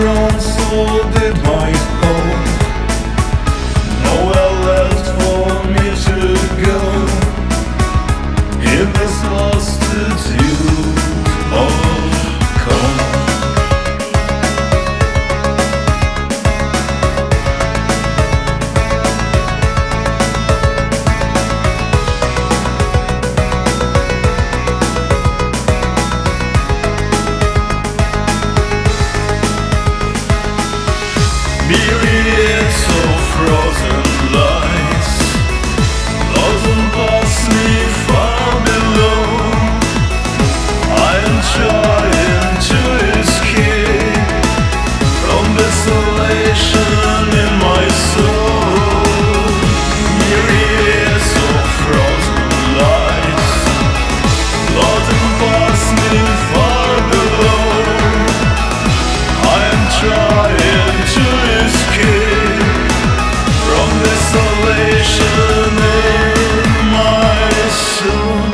run, so did my hope. Nowhere left for me to go in this lassitude of calm. Myriads of frozen lights, lost and vastly far below. I am trying to escape from desolation in my soul. Myriads of frozen lights, lost and vastly far below. I am trying to escape from desolation in my soul.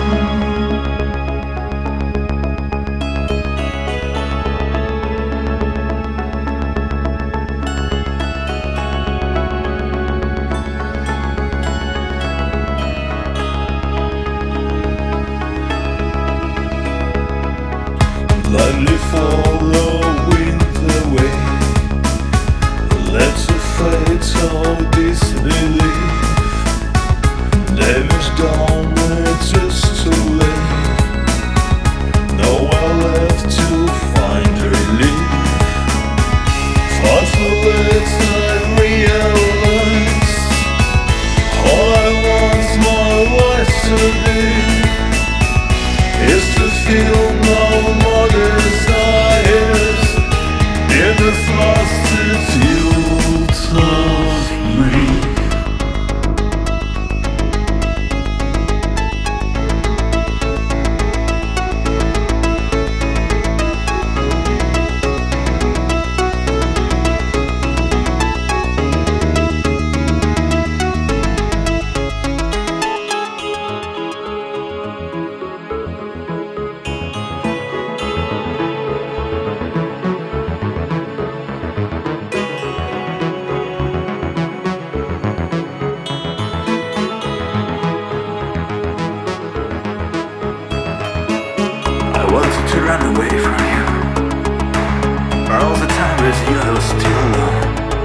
Blindly following the way, let's fatal disbelief. Damage done, it's just too late. Nowhere left to find relief. Fast away, I realize all I want my life to be is to feel no more desires in this lassitude of me. I wanted to run away from you, but all the time with you I was still alone.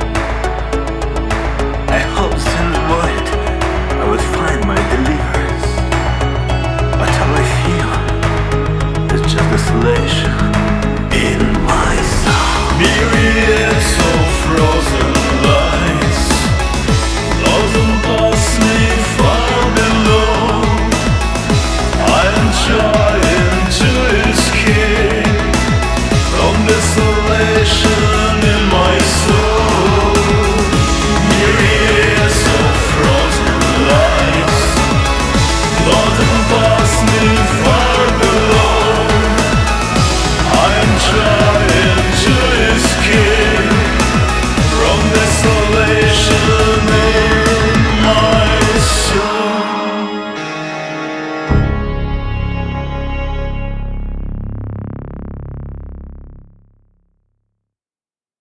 I hoped in the void I would find my deliverance, but all I feel is just desolation in my soul. Myriad